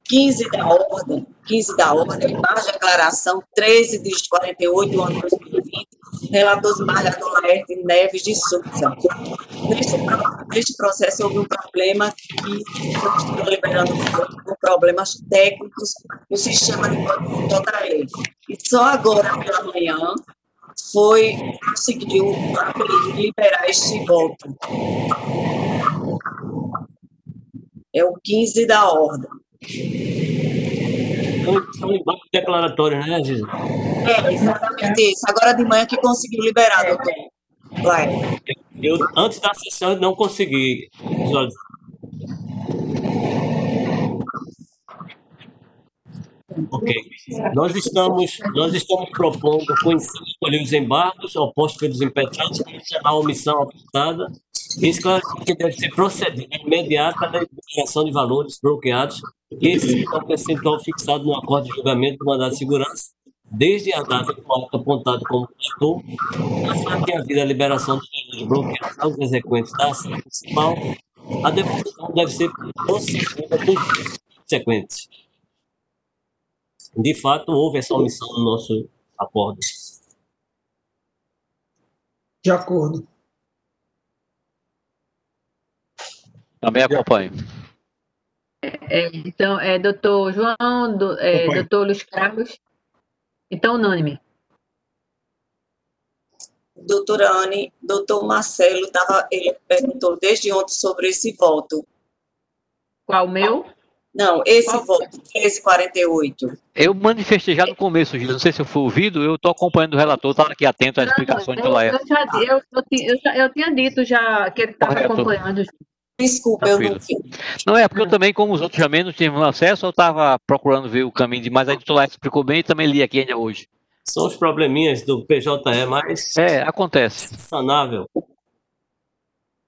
15 da ordem, embargo de declaração 13 de 48, ano 2020, relator desembargador Laerte Neves de Souza. Neste processo houve um problema que não estou liberando por problemas técnicos no sistema de código JE. E só agora, pela manhã, conseguiu liberar este voto. É o 15 da ordem. Então, embargo declaratório, né, Gisele? É, exatamente isso. Agora de manhã que conseguiu liberar, doutor. Vai. Eu, antes da sessão, não consegui visualizar. Ok. Nós estamos propondo escolher os embargos opostos pelos impetrados, mencionar a omissão apontada e esclarecer que deve ser procedida imediata na liberação de valores bloqueados que excedam o percentual fixado no acordo de julgamento do mandado de segurança, desde a data do ato apontado como autor, caso tenha havido a liberação dos valores bloqueados aos exequentes da ação principal, a devolução deve ser procedida dos subsequentes. De fato, houve essa omissão no nosso acordo. De acordo. Também acompanho. Então, doutor João, doutor Luiz Carlos. Então, unânime. Doutora Anne, doutor Marcelo, ele perguntou desde ontem sobre esse voto. Qual o meu? Não, esse voto, 1348. Eu manifestei já no começo, Gil. Não sei se eu fui ouvido, eu estou acompanhando o relator, estava aqui atento às explicações do Laerte. Eu tinha dito já que ele estava acompanhando. Desculpa, eu não vi. Não é, porque eu também, como os outros já menos tivemos acesso, eu estava procurando ver o caminho de mais. Aí o Laerte explicou bem e também li aqui ainda hoje. São os probleminhas do PJE, mas... acontece. Sanável.